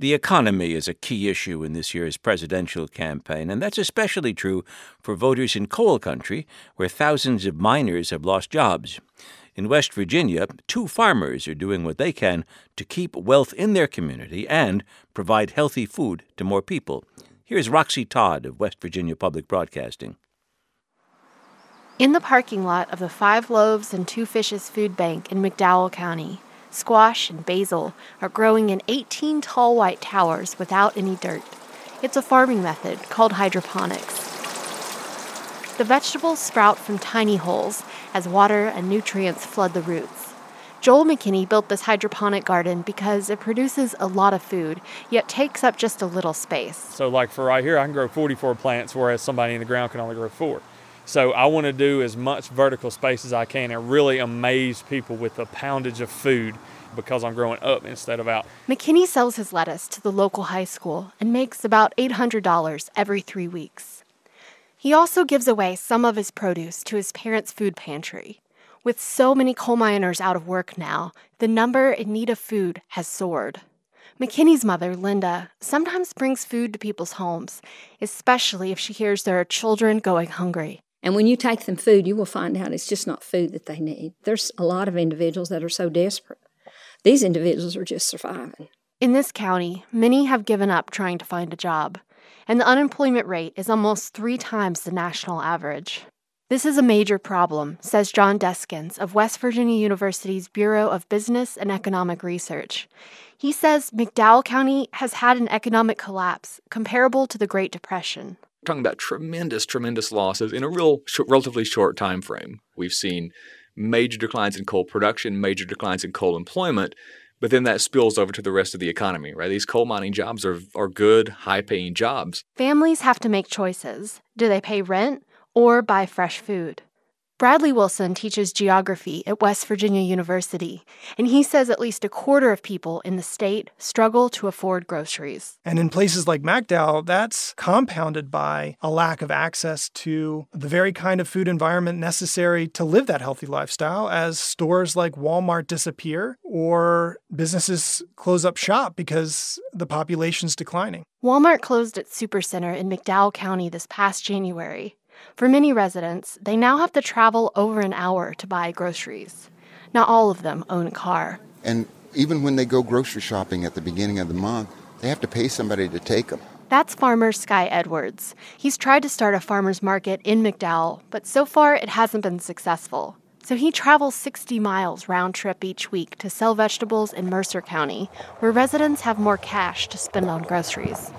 The economy is a key issue in this year's presidential campaign, and that's especially true for voters in coal country, where thousands of miners have lost jobs. In West Virginia, 2 farmers are doing what they can to keep wealth in their community and provide healthy food to more people. Here's Roxy Todd of West Virginia Public Broadcasting. In the parking lot of the 5 Loaves and 2 Fishes Food Bank in McDowell County, squash and basil are growing in 18 tall white towers without any dirt. It's a farming method called hydroponics. The vegetables sprout from tiny holes as water and nutrients flood the roots. Joel McKinney built this hydroponic garden because it produces a lot of food, yet takes up just a little space. So like for right here, I can grow 44 plants, whereas somebody in the ground can only grow 4. So I want to do as much vertical space as I can and really amaze people with the poundage of food because I'm growing up instead of out. McKinney sells his lettuce to the local high school and makes about $800 every 3 weeks. He also gives away some of his produce to his parents' food pantry. With so many coal miners out of work now, the number in need of food has soared. McKinney's mother, Linda, sometimes brings food to people's homes, especially if she hears there are children going hungry. And when you take them food, you will find out it's just not food that they need. There's a lot of individuals that are so desperate. These individuals are just surviving. In this county, many have given up trying to find a job, and the unemployment rate is almost 3 times the national average. This is a major problem, says John Deskins of West Virginia University's Bureau of Business and Economic Research. He says McDowell County has had an economic collapse comparable to the Great Depression. We're talking about tremendous losses in a relatively short time frame. We've seen major declines in coal production, major declines in coal employment, but then that spills over to the rest of the economy, right? These coal mining jobs are good, high-paying jobs. Families have to make choices. Do they pay rent or buy fresh food? Bradley Wilson teaches geography at West Virginia University, and he says at least a quarter of people in the state struggle to afford groceries. And in places like McDowell, that's compounded by a lack of access to the very kind of food environment necessary to live that healthy lifestyle, as stores like Walmart disappear or businesses close up shop because the population's declining. Walmart closed its supercenter in McDowell County this past January. For many residents, they now have to travel over an hour to buy groceries. Not all of them own a car. And even when they go grocery shopping at the beginning of the month, they have to pay somebody to take them. That's farmer Sky Edwards. He's tried to start a farmer's market in McDowell, but so far it hasn't been successful. So he travels 60 miles round trip each week to sell vegetables in Mercer County, where residents have more cash to spend on groceries.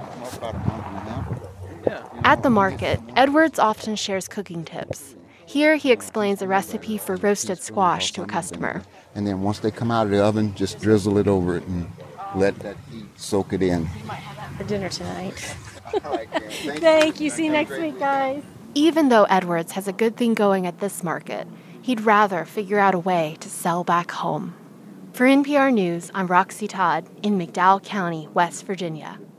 At the market, Edwards often shares cooking tips. Here, he explains a recipe for roasted squash to a customer. And then once they come out of the oven, just drizzle it over it and let that heat soak it in. For dinner tonight. Thank you. See you next week, guys. Even though Edwards has a good thing going at this market, he'd rather figure out a way to sell back home. For NPR News, I'm Roxy Todd in McDowell County, West Virginia.